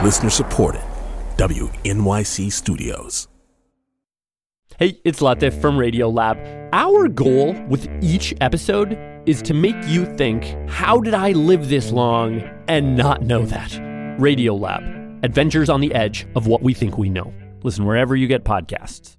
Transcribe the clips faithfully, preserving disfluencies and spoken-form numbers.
Listener supported. W N Y C Studios. Hey, it's Latif from Radiolab. Our goal with each episode is to make you think, how did I live this long and not know that? Radiolab, adventures on the edge of what we think we know. Listen wherever you get podcasts.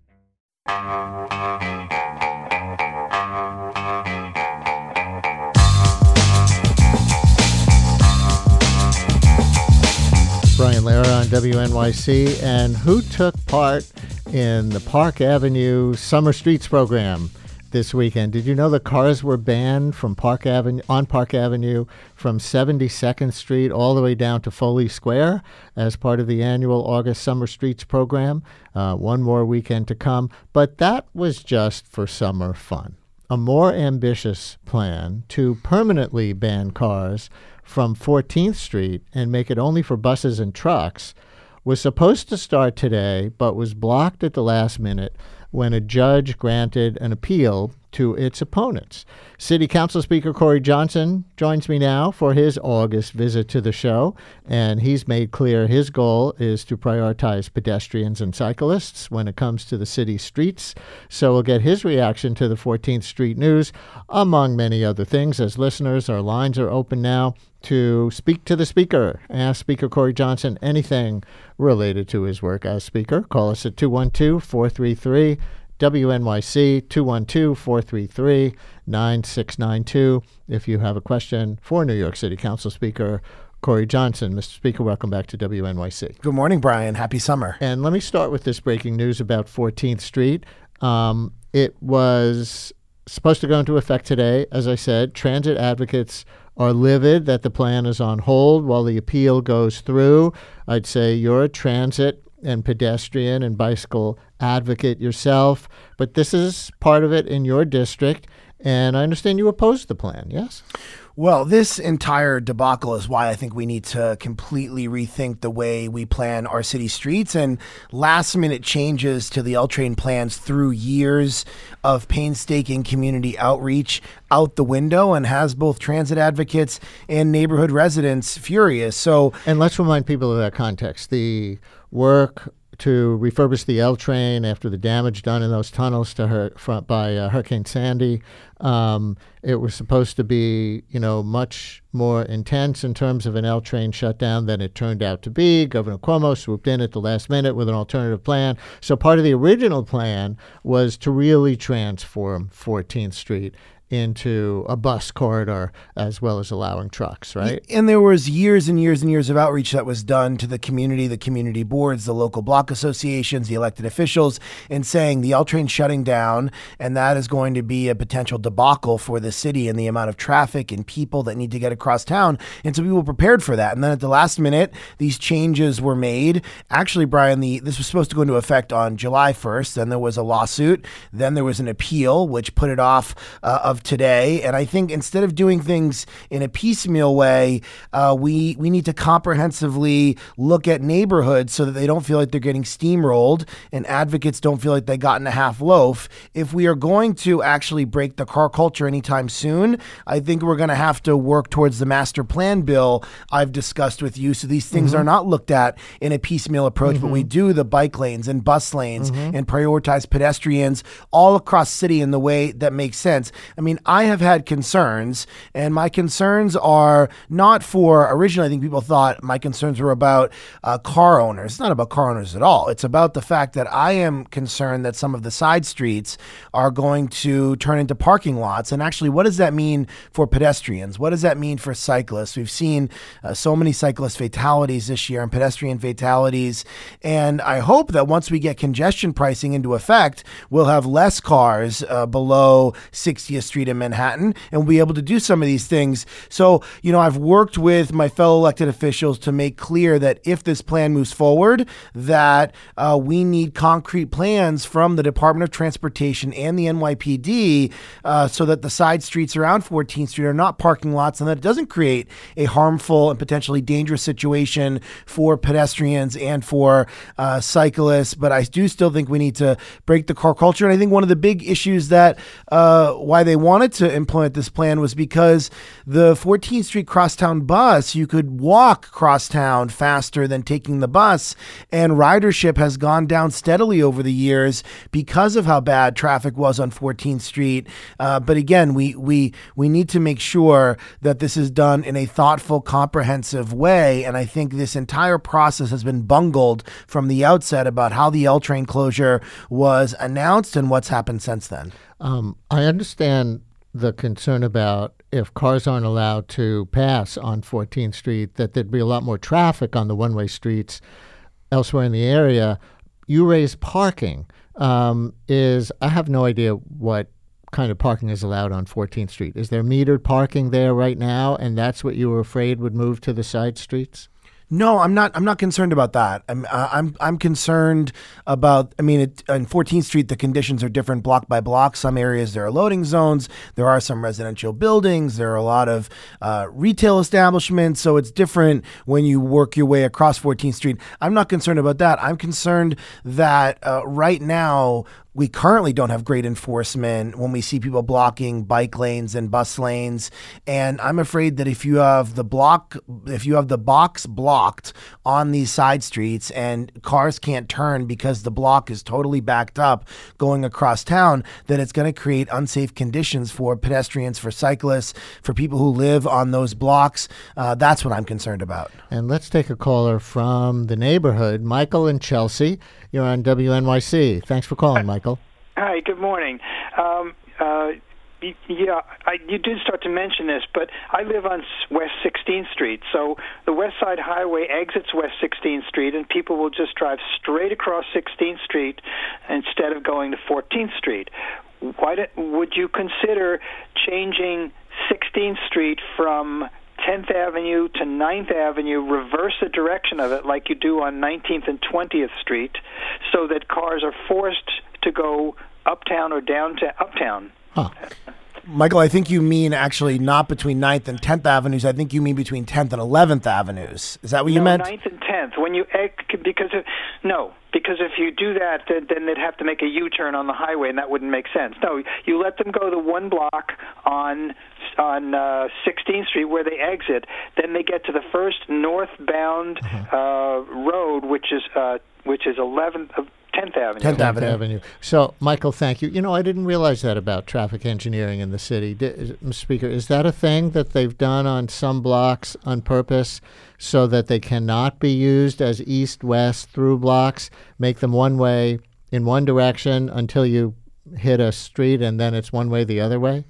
Brian Lara on W N Y C, and who took part in the Park Avenue Summer Streets program this weekend? Did you know the cars were banned from Park Avenue on Park Avenue from seventy-second Street all the way down to Foley Square as part of the annual August Summer Streets program? Uh, one more weekend to come, but that was just for summer fun. A more ambitious plan to permanently ban cars from fourteenth Street and make it only for buses and trucks was supposed to start today, but was blocked at the last minute when a judge granted an appeal to its opponents. City Council Speaker Corey Johnson joins me now for his August visit to the show, and he's made clear his goal is to prioritize pedestrians and cyclists when it comes to the city's streets. So we'll get his reaction to the fourteenth Street news, among many other things. As listeners, our lines are open now to speak to the speaker. Ask Speaker Corey Johnson anything related to his work as speaker. Call us at two one two, four three three, W N Y C, two one two, four three three, nine six nine two. If you have a question for New York City Council Speaker Corey Johnson. Mister Speaker, welcome back to W N Y C. Good morning, Brian. Happy summer. And let me start with this breaking news about fourteenth Street. Um, it was supposed to go into effect today. As I said, transit advocates are livid that the plan is on hold while the appeal goes through. I'd say you're a transit and pedestrian and bicycle advocate yourself, but this is part of it in your district, and I understand you opposed the plan, yes? Well, this entire debacle is why I think we need to completely rethink the way we plan our city streets, and last minute changes to the L train plans through years of painstaking community outreach out the window and has both transit advocates and neighborhood residents furious. So, and let's remind people of that context. The work to refurbish the L train after the damage done in those tunnels to her front by uh, Hurricane Sandy. Um, it was supposed to be, you know, much more intense in terms of an L train shutdown than it turned out to be. Governor Cuomo swooped in at the last minute with an alternative plan. So part of the original plan was to really transform fourteenth Street into a bus corridor as well as allowing trucks, right? And there was years and years and years of outreach that was done to the community, the community boards, the local block associations, the elected officials, and saying the L train shutting down, and that is going to be a potential debacle for the city and the amount of traffic and people that need to get across town. And so people were prepared for that. And then at the last minute, these changes were made. Actually, Brian, the this was supposed to go into effect on July first. Then there was a lawsuit. Then there was an appeal, which put it off uh, of today. And I think instead of doing things in a piecemeal way, uh, we we need to comprehensively look at neighborhoods so that they don't feel like they're getting steamrolled and advocates don't feel like they got in a half loaf. If we are going to actually break the car culture anytime soon, I think we're going to have to work towards the master plan bill I've discussed with you. So these things mm-hmm. are not looked at in a piecemeal approach, mm-hmm. but we do the bike lanes and bus lanes mm-hmm. and prioritize pedestrians all across city in the way that makes sense. I mean, I have had concerns, and my concerns are not for, originally I think people thought my concerns were about uh, car owners. It's not about car owners at all. It's about the fact that I am concerned that some of the side streets are going to turn into parking lots. And actually, what does that mean for pedestrians? What does that mean for cyclists? We've seen uh, so many cyclist fatalities this year and pedestrian fatalities. And I hope that once we get congestion pricing into effect, we'll have less cars uh, below sixtieth Street in Manhattan, and we'll be able to do some of these things. So, you know, I've worked with my fellow elected officials to make clear that if this plan moves forward, that uh, we need concrete plans from the Department of Transportation and the N Y P D uh, so that the side streets around fourteenth Street are not parking lots and that it doesn't create a harmful and potentially dangerous situation for pedestrians and for uh, cyclists. But I do still think we need to break the car culture. And I think one of the big issues that uh, why they wanted to implement this plan was because the fourteenth Street Crosstown bus, you could walk crosstown faster than taking the bus, and ridership has gone down steadily over the years because of how bad traffic was on fourteenth Street. Uh, but again, we we we need to make sure that this is done in a thoughtful, comprehensive way, and I think this entire process has been bungled from the outset about how the L train closure was announced and what's happened since then. Um, I understand the concern about if cars aren't allowed to pass on fourteenth Street, that there'd be a lot more traffic on the one-way streets elsewhere in the area. You raise parking. Um, is I have no idea what kind of parking is allowed on fourteenth Street. Is there metered parking there right now, and that's what you were afraid would move to the side streets? No, I'm not. I'm not concerned about that. I'm. Uh, I'm. I'm concerned about. I mean, it, on fourteenth Street, the conditions are different block by block. Some areas there are loading zones. There are some residential buildings. There are a lot of uh, retail establishments. So it's different when you work your way across fourteenth Street. I'm not concerned about that. I'm concerned that uh, right now, we currently don't have great enforcement when we see people blocking bike lanes and bus lanes. And I'm afraid that if you have the block, if you have the box blocked on these side streets and cars can't turn because the block is totally backed up going across town, then it's going to create unsafe conditions for pedestrians, for cyclists, for people who live on those blocks. Uh, that's what I'm concerned about. And let's take a caller from the neighborhood. Michael in Chelsea. You're on W N Y C. Thanks for calling, Michael. Hi, good morning. Um, uh, y- yeah, I, you did start to mention this, but I live on West sixteenth Street, so the West Side Highway exits West sixteenth Street, and people will just drive straight across sixteenth Street instead of going to fourteenth Street. Why do, would you consider changing sixteenth Street from tenth Avenue to ninth Avenue, reverse the direction of it like you do on nineteenth and twentieth Street, so that cars are forced to go uptown or down to uptown? Huh. Michael, I think you mean actually not between ninth and tenth Avenues. I think you mean between tenth and eleventh Avenues. Is that what you no, meant? ninth and tenth. When you because of, no, because if you do that, then, then they'd have to make a U-turn on the highway, and that wouldn't make sense. No, you let them go the one block on on uh, sixteenth Street where they exit. Then they get to the first northbound uh-huh. uh, road, which is uh, which is eleventh. Uh, tenth Avenue. tenth Avenue. Avenue. So, Michael, thank you. You know, I didn't realize that about traffic engineering in the city. Did, Mister Speaker, is that a thing that they've done on some blocks on purpose so that they cannot be used as east-west through blocks, make them one way in one direction until you hit a street and then it's one way the other way?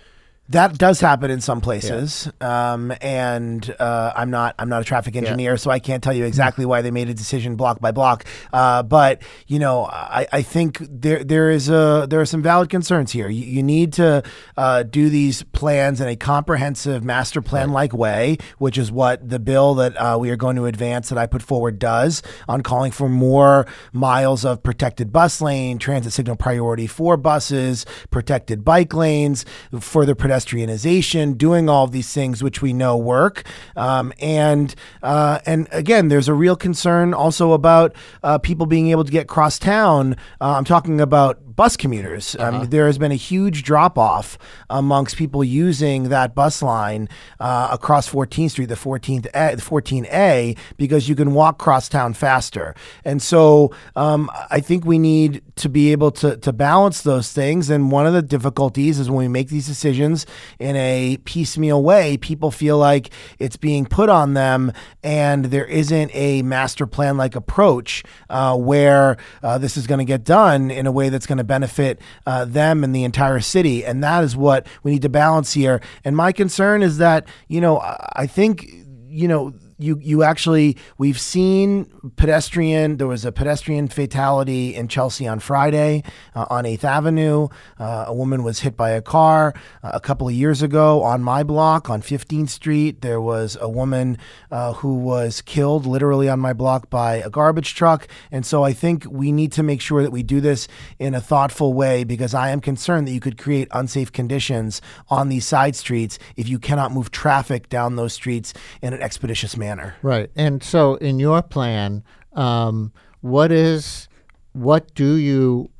That does happen in some places, yeah. um, and uh, I'm not I'm not a traffic engineer, yeah. so I can't tell you exactly why they made a decision block by block. Uh, but you know, I, I think there there is a there are some valid concerns here. You, you need to uh, do these plans in a comprehensive master plan like right. way, which is what the bill that uh, we are going to advance that I put forward does, on calling for more miles of protected bus lane, transit signal priority for buses, protected bike lanes, further pedestrian pedestrianization, doing all of these things which we know work. Um, and uh, and again, there's a real concern also about uh, people being able to get cross town. Uh, I'm talking about bus commuters. Uh-huh. Um, there has been a huge drop-off amongst people using that bus line uh, across fourteenth Street, the fourteenth A, the fourteen A, because you can walk cross town faster. And so um, I think we need to be able to, to balance those things. And one of the difficulties is when we make these decisions in a piecemeal way, people feel like it's being put on them and there isn't a master plan-like approach uh, where uh, this is going to get done in a way that's going to benefit uh, them and the entire city. And that is what we need to balance here. And my concern is that, you know, I think, you know, You you actually, we've seen pedestrian, there was a pedestrian fatality in Chelsea on Friday uh, on eighth Avenue. Uh, a woman was hit by a car. Uh, a couple of years ago on my block on fifteenth Street, there was a woman uh, who was killed literally on my block by a garbage truck. And so I think we need to make sure that we do this in a thoughtful way, because I am concerned that you could create unsafe conditions on these side streets if you cannot move traffic down those streets in an expeditious manner. Right. And so in your plan, um, what is, what do you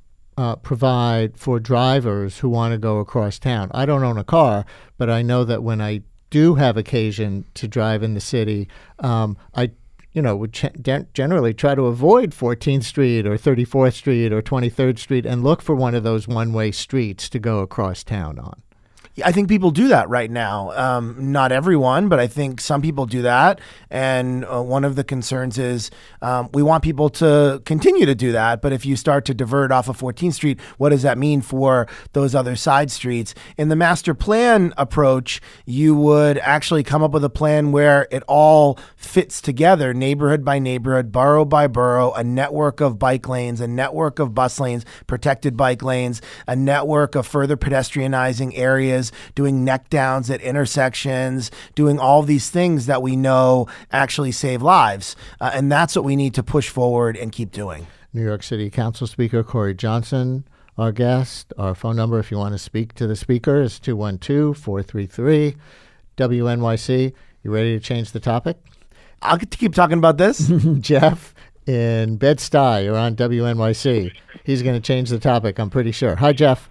uh, provide for drivers who want to go across town? I don't own a car, but I know that when I do have occasion to drive in the city, um, I you know, would ch- generally try to avoid fourteenth Street or thirty-fourth Street or twenty-third Street and look for one of those one-way streets to go across town on. I think people do that right now. Um, not everyone, but I think some people do that. And uh, one of the concerns is um, we want people to continue to do that. But if you start to divert off of fourteenth Street, what does that mean for those other side streets? In the master plan approach, you would actually come up with a plan where it all fits together, neighborhood by neighborhood, borough by borough, a network of bike lanes, a network of bus lanes, protected bike lanes, a network of further pedestrianizing areas, doing neck downs at intersections, doing all these things that we know actually save lives. Uh, and that's what we need to push forward and keep doing. New York City Council Speaker Corey Johnson, our guest. Our phone number, if you want to speak to the speaker, is two one two, four three three, W N Y C. You ready to change the topic? I'll get to keep talking about this. Jeff in Bed-Stuy, you're on W N Y C. He's going to change the topic, I'm pretty sure. Hi, Jeff.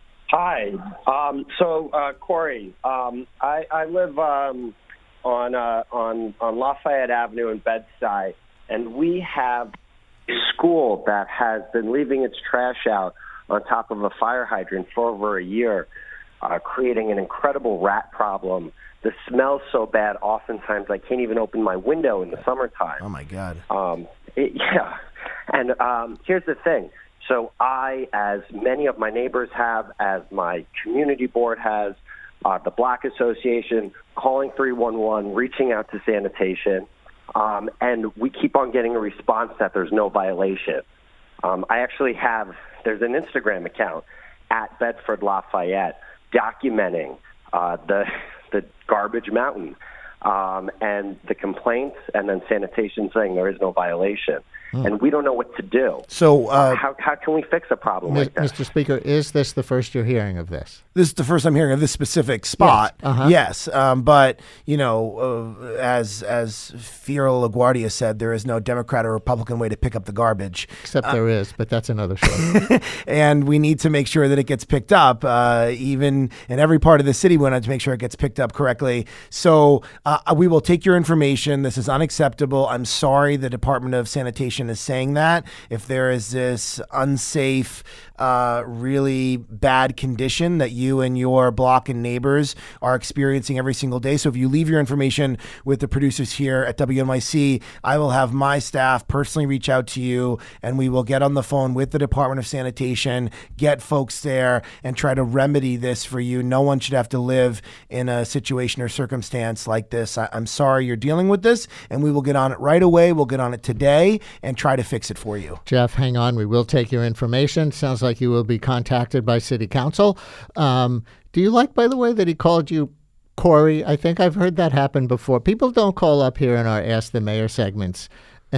Hi. Um, so, uh, Corey, um, I, I live um, on uh, on on Lafayette Avenue in Bed-Stuy, and we have a school that has been leaving its trash out on top of a fire hydrant for over a year, uh, creating an incredible rat problem. The smell's so bad, oftentimes I can't even open my window in the summertime. Oh, my God. Um, it, yeah. And um, here's the thing. So I, as many of my neighbors have, as my community board has, uh, the Block Association, calling three one one, reaching out to sanitation, um, and we keep on getting a response that there's no violation. Um, I actually have, there's an Instagram account at Bedford Lafayette documenting uh, the the garbage mountain um, and the complaints, and then sanitation saying there is no violation. Hmm. And we don't know what to do. So uh, how how can we fix a problem M- like that? Mister Speaker, is this the first you're hearing of this? This is the first I'm hearing of this specific spot. Yes, uh-huh. yes um, but, you know, uh, as as Fiorello LaGuardia said, there is no Democrat or Republican way to pick up the garbage. Except uh, there is, but that's another story. And we need to make sure that it gets picked up. Uh, even in every part of the city, we want to make sure it gets picked up correctly. So uh, we will take your information. This is unacceptable. I'm sorry the Department of Sanitation is saying that. If there is this unsafe, uh, really bad condition that you and your block and neighbors are experiencing every single day. So if you leave your information with the producers here at W N Y C, I will have my staff personally reach out to you, and we will get on the phone with the Department of Sanitation, get folks there, and try to remedy this for you. No one should have to live in a situation or circumstance like this. I- I'm sorry you're dealing with this, and we will get on it right away. We'll get on it today and try to fix it for you. Jeff, hang on. We will take your information. Sounds like you will be contacted by City Council. Um, do you like, by the way, that he called you Corey? I think I've heard that happen before. People don't call up here in our Ask the Mayor segments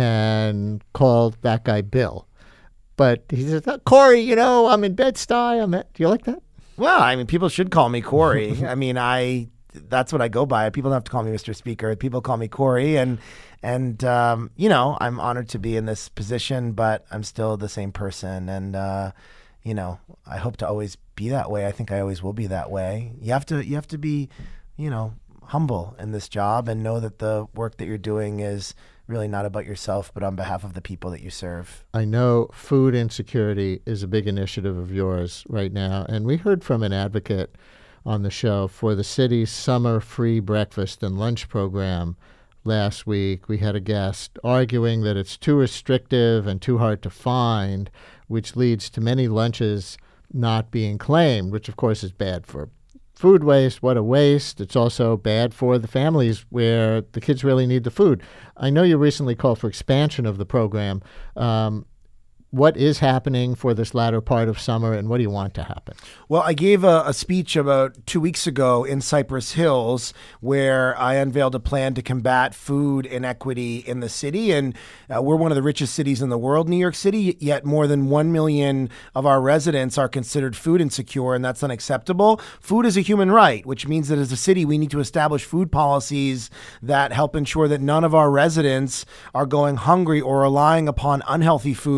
and call that guy Bill. But he says, Corey, you know, I'm in Bed-Stuy. I'm at, do you like that? Well, I mean, people should call me Corey. I mean, I that's what I go by. People don't have to call me Mister Speaker. People call me Corey, and and um, you know, I'm honored to be in this position, but I'm still the same person, and uh, you know, I hope to always be that way. I think I always will be that way. You have to you have to be, you know, humble in this job and know that the work that you're doing is really not about yourself, but on behalf of the people that you serve. I know food insecurity is a big initiative of yours right now, and we heard from an advocate on the show for the city's summer free breakfast and lunch program last week. We had a guest arguing that it's too restrictive and too hard to find, which leads to many lunches not being claimed, which of course is bad for food waste. What a waste. It's also bad for the families where the kids really need the food. I know you recently called for expansion of the program. Um, What is happening for this latter part of summer, and what do you want to happen? Well, I gave a, a speech about two weeks ago in Cypress Hills where I unveiled a plan to combat food inequity in the city. And uh, we're one of the richest cities in the world, New York City, yet more than one million of our residents are considered food insecure, and that's unacceptable. Food is a human right, which means that as a city, we need to establish food policies that help ensure that none of our residents are going hungry or relying upon unhealthy foods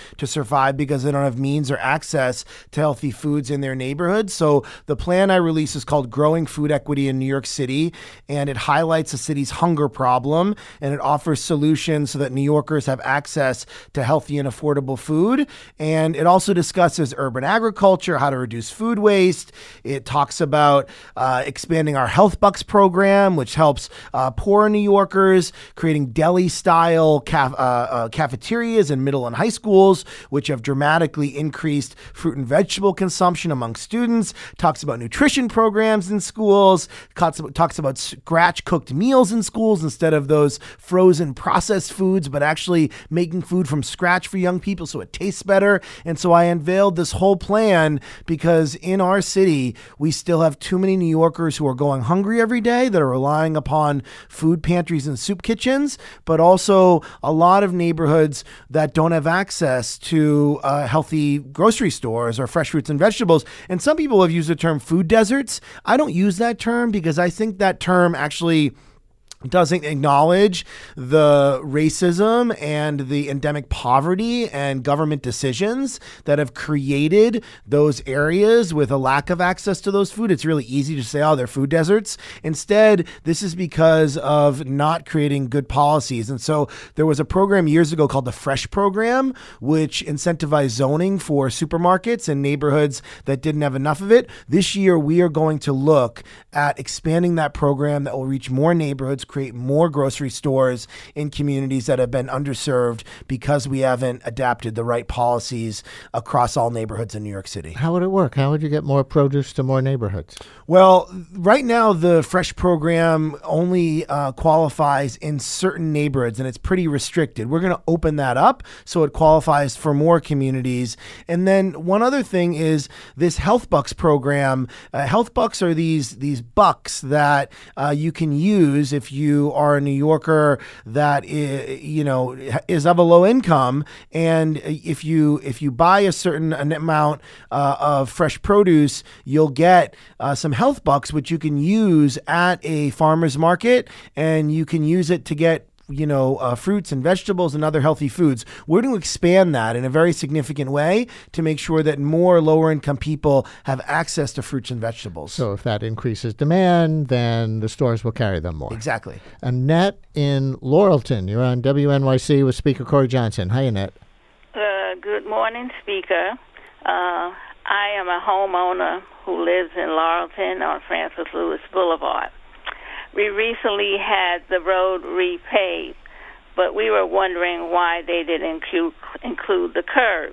to survive because they don't have means or access to healthy foods in their neighborhoods. So the plan I released is called Growing Food Equity in New York City, and it highlights the city's hunger problem, and it offers solutions so that New Yorkers have access to healthy and affordable food. And it also discusses urban agriculture, how to reduce food waste. It talks about uh, expanding our Health Bucks program, which helps uh, poor New Yorkers, creating deli-style caf- uh, uh, cafeterias in middle and high schools, which have dramatically increased fruit and vegetable consumption among students. Talks about nutrition programs in schools. Talks about, talks about scratch-cooked meals in schools instead of those frozen processed foods, but actually making food from scratch for young people so it tastes better. And so I unveiled this whole plan because in our city, we still have too many New Yorkers who are going hungry every day, that are relying upon food pantries and soup kitchens, but also a lot of neighborhoods that don't have access to uh, healthy grocery stores or fresh fruits and vegetables. And some people have used the term food deserts. I don't use that term because I think that term actually doesn't acknowledge the racism and the endemic poverty and government decisions that have created those areas with a lack of access to those food. It's really easy to say, oh, they're food deserts. Instead, this is because of not creating good policies. And so there was a program years ago called the Fresh Program, which incentivized zoning for supermarkets in neighborhoods that didn't have enough of it. This year, we are going to look at expanding that program that will reach more neighborhoods, create more grocery stores in communities that have been underserved because we haven't adapted the right policies across all neighborhoods in New York City. How would it work? How would you get more produce to more neighborhoods? Well, right now, the Fresh Program only uh, qualifies in certain neighborhoods, and it's pretty restricted. We're going to open that up so it qualifies for more communities. And then one other thing is this Health Bucks program. Uh, Health Bucks are these, these bucks that uh, you can use if you are a New Yorker that is, you know, is of a low income, and if you if you buy a certain amount uh, of fresh produce, you'll get uh, some health bucks, which you can use at a farmer's market, and you can use it to get you know, uh, fruits and vegetables and other healthy foods. We're going to expand that in a very significant way to make sure that more lower income people have access to fruits and vegetables. So if that increases demand, then the stores will carry them more. Exactly. Annette in Laurelton, you're on W N Y C with Speaker Corey Johnson. Hi, Annette. Uh, good morning, Speaker. Uh, I am a homeowner who lives in Laurelton on Francis Lewis Boulevard. We recently had the road repaved, but we were wondering why they didn't include, include the curb.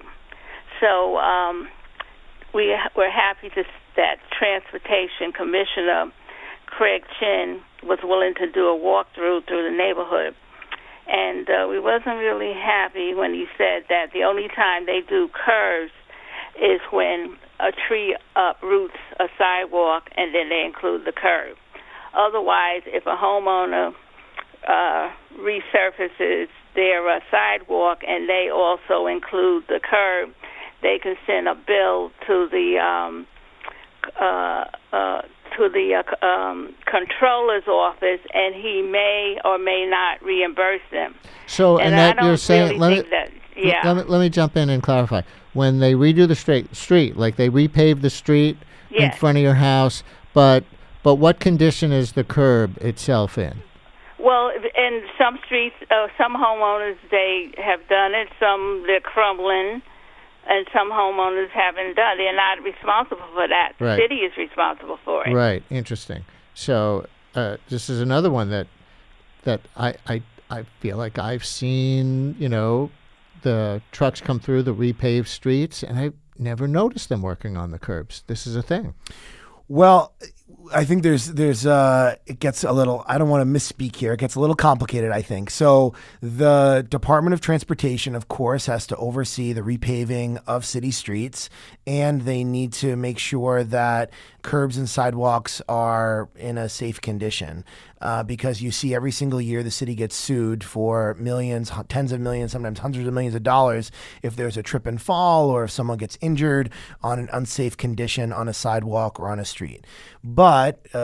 So um, we were happy to, that Transportation Commissioner Craig Chin was willing to do a walkthrough through the neighborhood. And uh, we wasn't really happy when he said that the only time they do curbs is when a tree uproots a sidewalk, and then they include the curb. Otherwise, if a homeowner uh, resurfaces their uh, sidewalk and they also include the curb, they can send a bill to the um, uh, uh, to the uh, um, controller's office, and he may or may not reimburse them. So, and Annette, I don't you're saying, really let think me, that, yeah. let, me, let me jump in and clarify. When they redo the straight street, like they repave the street Yes. in front of your house, but But what condition is the curb itself in? Well, in some streets, uh, some homeowners, they have done it. Some, they're crumbling, and some homeowners haven't done it. They're not responsible for that. The Right. city is responsible for it. Right. Interesting. So uh, this is another one that that I, I I feel like I've seen, you know, the trucks come through the repaved streets, and I've never noticed them working on the curbs. This is a thing. Well, I think there's there's uh it gets a little, I don't want to misspeak here. It gets a little complicated, I think. So the Department of Transportation, of course, has to oversee the repaving of city streets, and they need to make sure that curbs and sidewalks are in a safe condition. Uh, because you see every single year the city gets sued for millions, tens of millions, sometimes hundreds of millions of dollars if there's a trip and fall or if someone gets injured on an unsafe condition on a sidewalk or on a street. But uh,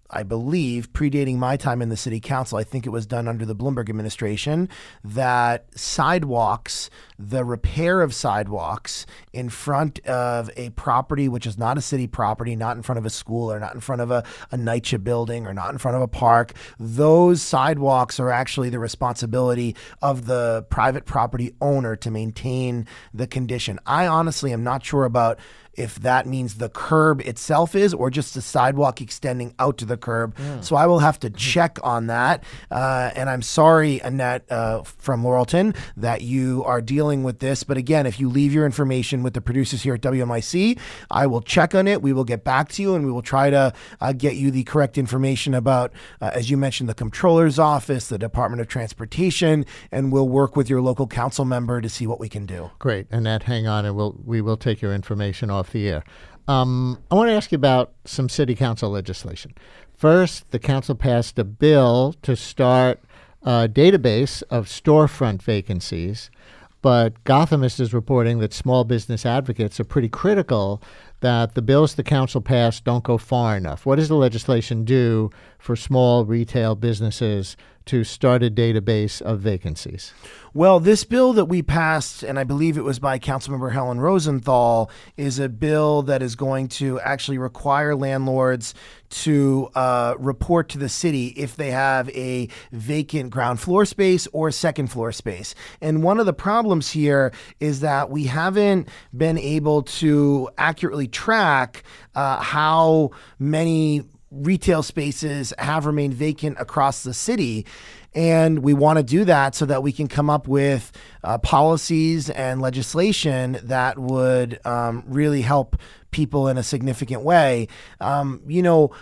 I believe, predating my time in the city council. I think it was done under the Bloomberg administration, that sidewalks, the repair of sidewalks in front of a property which is not a city property, not in front of a school or not in front of a, a NYCHA building or not in front of a park, those sidewalks are actually the responsibility of the private property owner to maintain the condition. I honestly am not sure about if that means the curb itself is or just the sidewalk extending out to the curb. Mm. So I will have to check on that. Uh, and I'm sorry, Annette, uh, from Laurelton, that you are dealing with this. But again, if you leave your information with the producers here at W N Y C, I will check on it. We will get back to you and we will try to uh, get you the correct information about, uh, as you mentioned, the comptroller's office, the Department of Transportation, and we'll work with your local council member to see what we can do. Great. Annette, hang on, and we'll, we will take your information off the air. Um, I want to ask you about some city council legislation. First, the council passed a bill to start a database of storefront vacancies, but Gothamist is reporting that small business advocates are pretty critical that the bills the council passed don't go far enough. What does the legislation do for small retail businesses to start a database of vacancies? Well, this bill that we passed, and I believe it was by Councilmember Helen Rosenthal, is a bill that is going to actually require landlords to uh, report to the city if they have a vacant ground floor space or second floor space. And one of the problems here is that we haven't been able to accurately track uh, how many retail spaces have remained vacant across the city. And we want to do that so that we can come up with uh, policies and legislation that would um, really help people in a significant way. Um, you know,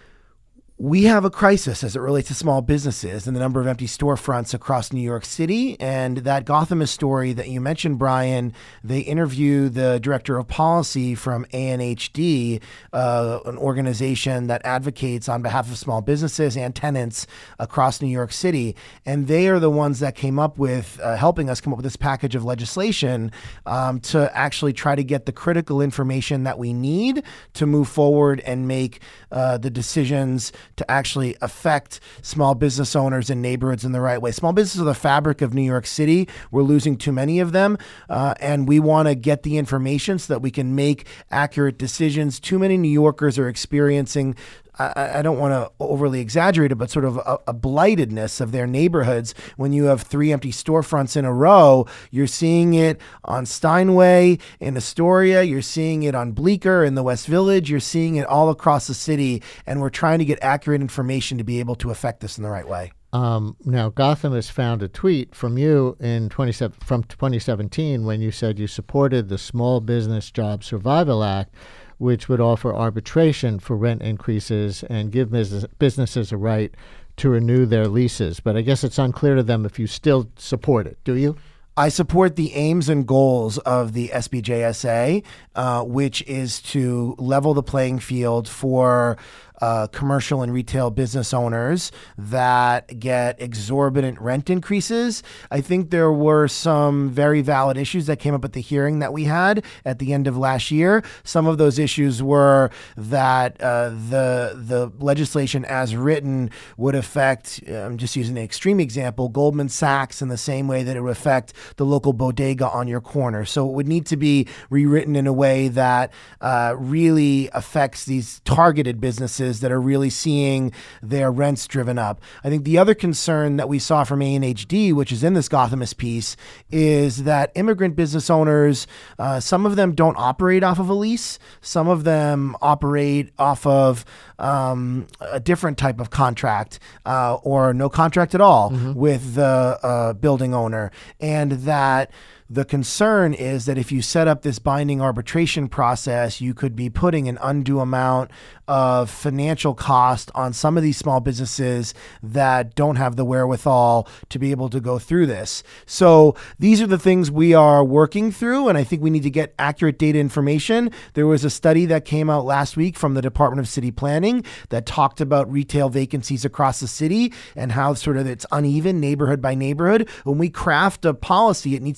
we have a crisis as it relates to small businesses and the number of empty storefronts across New York City. And that Gothamist story that you mentioned, Brian, they interview the director of policy from A N H D, uh, an organization that advocates on behalf of small businesses and tenants across New York City. And they are the ones that came up with, uh, helping us come up with this package of legislation um, to actually try to get the critical information that we need to move forward and make uh, the decisions to actually affect small business owners and neighborhoods in the right way. Small businesses are the fabric of New York City. We're losing too many of them, uh, and we want to get the information so that we can make accurate decisions. Too many New Yorkers are experiencing, I, I don't want to overly exaggerate it, but sort of a, a blightedness of their neighborhoods. When you have three empty storefronts in a row, you're seeing it on Steinway in Astoria, you're seeing it on Bleecker in the West Village, you're seeing it all across the city, and we're trying to get accurate information to be able to affect this in the right way. Um, now, Gotham has found a tweet from you in twenty from twenty seventeen when you said you supported the Small Business Job Survival Act, which would offer arbitration for rent increases and give business, businesses a right to renew their leases. But I guess it's unclear to them if you still support it. Do you? I support the aims and goals of the S B J S A, uh, which is to level the playing field for uh, commercial and retail business owners that get exorbitant rent increases. I think there were some very valid issues that came up at the hearing that we had at the end of last year. Some of those issues were that uh, the the legislation as written would affect, I'm just using an extreme example, Goldman Sachs in the same way that it would affect the local bodega on your corner. So it would need to be rewritten in a way that uh, really affects these targeted businesses that are really seeing their rents driven up. I think the other concern that we saw from A N H D, which is in this Gothamist piece, is that immigrant business owners, uh, some of them don't operate off of a lease. Some of them operate off of um, a different type of contract uh, or no contract at all mm-hmm. with the uh, building owner. And that the concern is that if you set up this binding arbitration process, you could be putting an undue amount of financial cost on some of these small businesses that don't have the wherewithal to be able to go through this. So these are the things we are working through, and I think we need to get accurate data information. There was a study that came out last week from the Department of City Planning that talked about retail vacancies across the city and how sort of it's uneven neighborhood by neighborhood. When we craft a policy, it needs to be crafted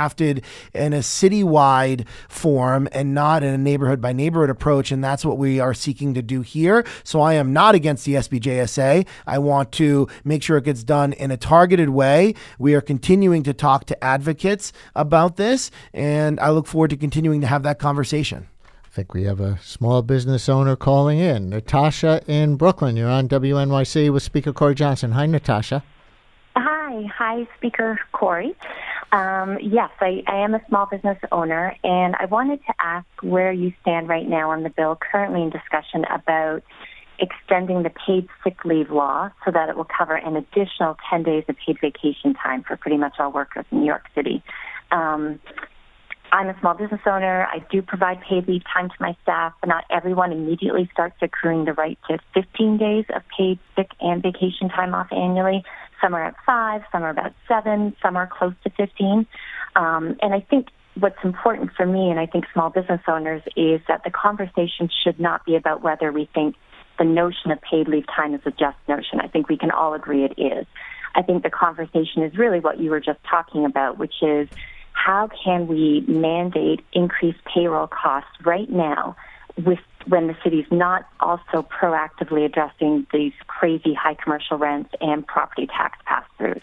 crafted in a citywide form and not in a neighborhood by neighborhood approach. And that's what we are seeking to do here. So I am not against the S B J S A. I want to make sure it gets done in a targeted way. We are continuing to talk to advocates about this, and I look forward to continuing to have that conversation. I think we have a small business owner calling in. Natasha in Brooklyn. You're on W N Y C with Speaker Corey Johnson. Hi, Natasha. Hi. Hi, Speaker Corey. Um, yes, I, I am a small business owner, and I wanted to ask where you stand right now on the bill currently in discussion about extending the paid sick leave law so that it will cover an additional ten days of paid vacation time for pretty much all workers in New York City. Um, I'm a small business owner. I do provide paid leave time to my staff, but not everyone immediately starts accruing the right to fifteen days of paid sick and vacation time off annually. Some are at five, some are about seven, some are close to fifteen. Um, and I think what's important for me, and I think small business owners, is that the conversation should not be about whether we think the notion of paid leave time is a just notion. I think we can all agree it is. I think the conversation is really what you were just talking about, which is how can we mandate increased payroll costs right now with when the city's not also proactively addressing these crazy high commercial rents and property tax pass-throughs.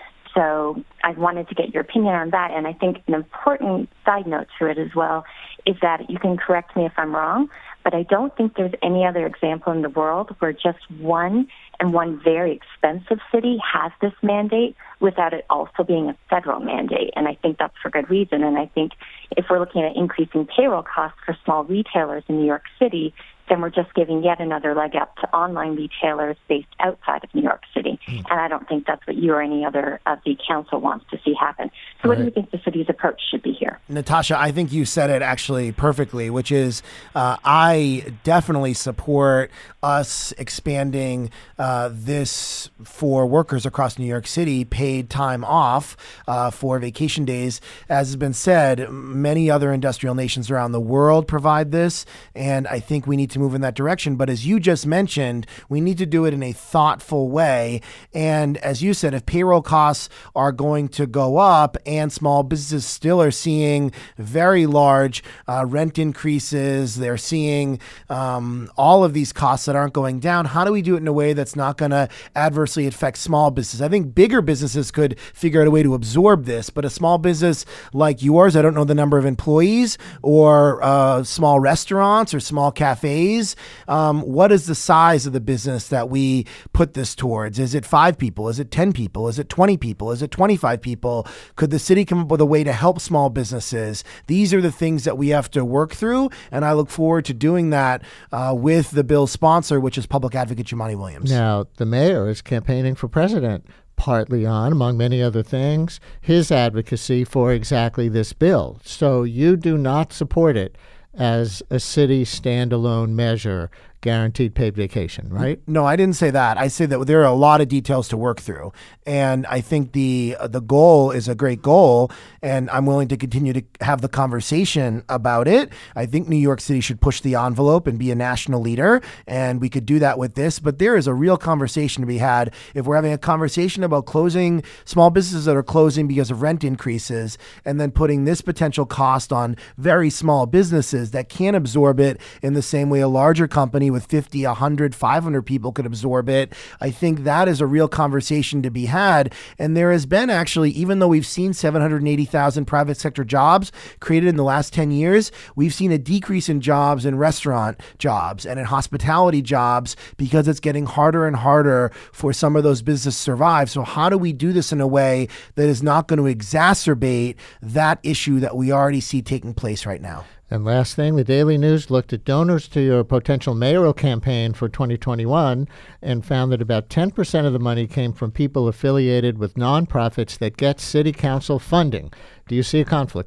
So I wanted to get your opinion on that. And I think an important side note to it as well is that you can correct me if I'm wrong, but I don't think there's any other example in the world where just one and one very expensive city has this mandate without it also being a federal mandate. And I think that's for good reason. And I think if we're looking at increasing payroll costs for small retailers in New York City, then we're just giving yet another leg up to online retailers based outside of New York City. Mm. And I don't think that's what you or any other of the council wants to see happen. So All what right. do you think the city's approach should be here? Natasha, I think you said it actually perfectly, which is uh, I definitely support us expanding uh, this for workers across New York City, paid time off uh, for vacation days. As has been said, many other industrial nations around the world provide this, and I think we need to move in that direction. But as you just mentioned, we need to do it in a thoughtful way. And as you said, if payroll costs are going to go up and small businesses still are seeing very large uh, rent increases, they're seeing um, all of these costs that aren't going down, how do we do it in a way that's not going to adversely affect small businesses? I think bigger businesses could figure out a way to absorb this, but a small business like yours, I don't know the number of employees, or uh, small restaurants or small cafes, Um, what is the size of the business that we put this towards? Is it five people? Is it ten people? Is it twenty people? Is it twenty-five people? Could the city come up with a way to help small businesses? These are the things that we have to work through, and I look forward to doing that uh, with the bill's sponsor, which is Public Advocate Jumaane Williams. Now, the mayor is campaigning for president, partly on, among many other things, his advocacy for exactly this bill. So you do not support it as a city standalone measure, guaranteed paid vacation, right? No, I didn't say that. I say that there are a lot of details to work through. And I think the the goal is a great goal, and I'm willing to continue to have the conversation about it. I think New York City should push the envelope and be a national leader, and we could do that with this. But there is a real conversation to be had if we're having a conversation about closing small businesses that are closing because of rent increases, and then putting this potential cost on very small businesses that can't absorb it in the same way a larger company with fifty, one hundred, five hundred people could absorb it. I think that is a real conversation to be had. And there has been actually, even though we've seen seven hundred eighty thousand private sector jobs created in the last ten years, we've seen a decrease in jobs in restaurant jobs and in hospitality jobs because it's getting harder and harder for some of those businesses to survive. So how do we do this in a way that is not going to exacerbate that issue that we already see taking place right now? And last thing, the Daily News looked at donors to your potential mayoral campaign for twenty twenty-one and found that about ten percent of the money came from people affiliated with nonprofits that get city council funding. Do you see a conflict there?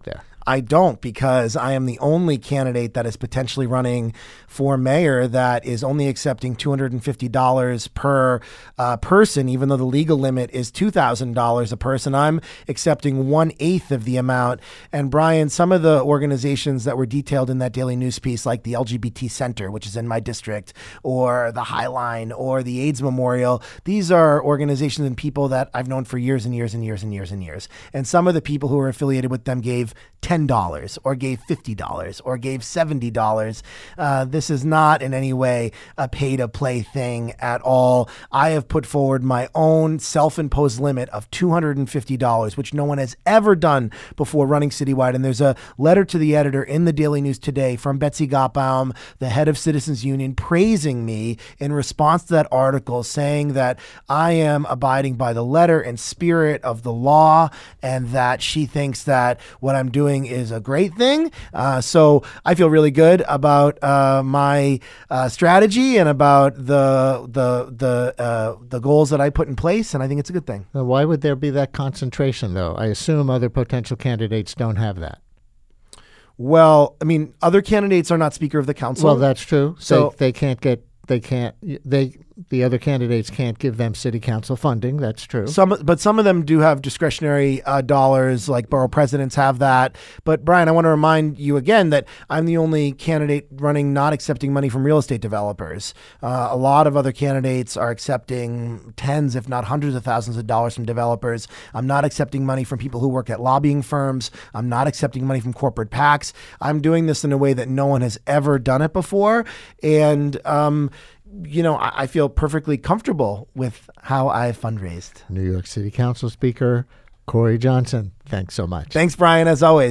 I don't, because I am the only candidate that is potentially running for mayor that is only accepting two hundred fifty dollars per uh, person, even though the legal limit is two thousand dollars a person. I'm accepting one eighth of the amount. And Brian, some of the organizations that were detailed in that Daily News piece, like the L G B T Center, which is in my district, or the Highline, or the AIDS Memorial, these are organizations and people that I've known for years and years and years and years and years. And some of the people who are affiliated with them gave ten dollars or gave fifty dollars or gave seventy dollars. Uh, this is not in any way a pay-to-play thing at all. I have put forward my own self-imposed limit of two hundred fifty dollars, which no one has ever done before running citywide. And there's a letter to the editor in the Daily News today from Betsy Gottbaum, the head of Citizens Union, praising me in response to that article, saying that I am abiding by the letter and spirit of the law, and that she thinks that what I'm doing is a great thing. Uh, so I feel really good about uh, my uh, strategy and about the the the uh, the goals that I put in place, and I think it's a good thing. Now, why would there be that concentration, though? I assume other potential candidates don't have that. Well, I mean, other candidates are not Speaker of the Council. Well, that's true. So they, they can't get. They can't. They the other candidates can't give them city council funding. That's true. Some, but some of them do have discretionary uh, dollars, like borough presidents have that. But Brian, I want to remind you again that I'm the only candidate running not accepting money from real estate developers. Uh, a lot of other candidates are accepting tens, if not hundreds of thousands of dollars from developers. I'm not accepting money from people who work at lobbying firms. I'm not accepting money from corporate PACs. I'm doing this in a way that no one has ever done it before. And, um, you know, I, I feel perfectly comfortable with how I fundraised. New York City Council Speaker Corey Johnson, thanks so much. Thanks, Brian, as always.